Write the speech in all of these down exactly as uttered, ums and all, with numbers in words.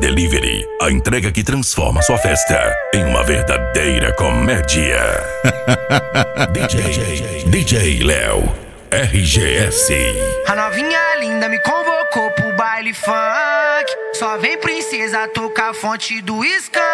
Delivery, a entrega que transforma sua festa em uma verdadeira comédia. D J, D J Léo, R G S. A novinha linda me convocou pro baile funk. Só vem princesa tocar a fonte do skunk.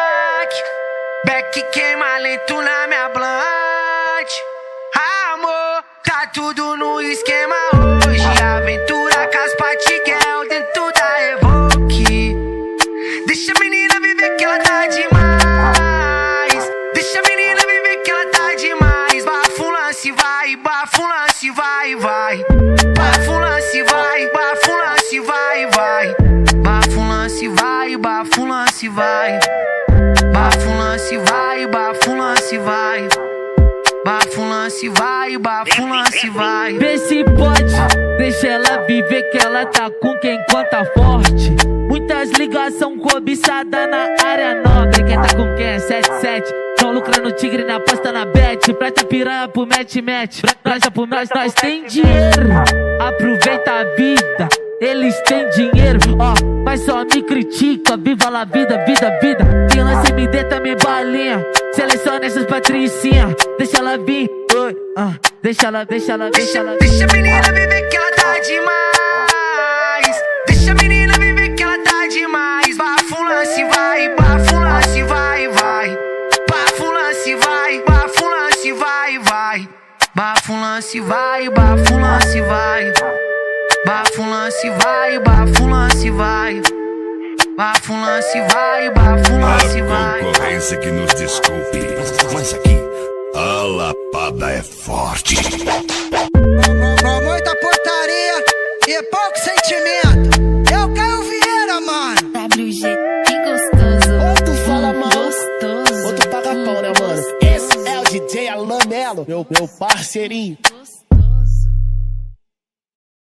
Beck queima lento na minha blunt. Amor, tá tudo no esquema hoje. Aventura com as patiguel dentro da Evoque. Deixa a menina viver que ela tá demais. Deixa a menina viver que ela tá demais. Bafo lance vai, bafo lance vai, vai. Bafo lance vai, bafo lance vai, vai. Bafo lance vai, bafo lance vai. Bafo lance vai, bafo lance vai. Bafo lance vai, bafo lance vai. Vê se pode, deixa ela viver que ela tá com quem conta forte. Muitas ligação cobiçada na área nobre. Quem tá com quem? sete sete. Tão lucrando tigre na aposta na bet. Presta piranha pro match-match. Presta pro nós, nós tem dinheiro. Aproveita a vida, eles têm dinheiro, ó, oh, mas só me critica. Viva la vida, vida, vida. Tem lance M D também balinha. Seleciona essas patricinhas. Deixa ela vir, oi, ah, deixa ela, deixa ela, deixa ela. Deixa a menina viver que ela tá demais. Deixa a menina viver que ela tá demais. Bafo lance vai, bafo lance vai, vai. Bafo lance vai, bafo lance vai, vai. Bafo lance vai, bafo lance vai. Bafo lance vai, bafo lance vai. Bafo lance vai, bafo lance vai. A concorrência que nos desculpe, mas aqui a lapada é forte. Com muita portaria e pouco sentimento. Eu Caio Vieira, mano. W G, que gostoso. Ou tu fala mal, gostoso. ou tu paga pau, né, mano? Esse é o D J Alan Melo, meu, meu parceirinho.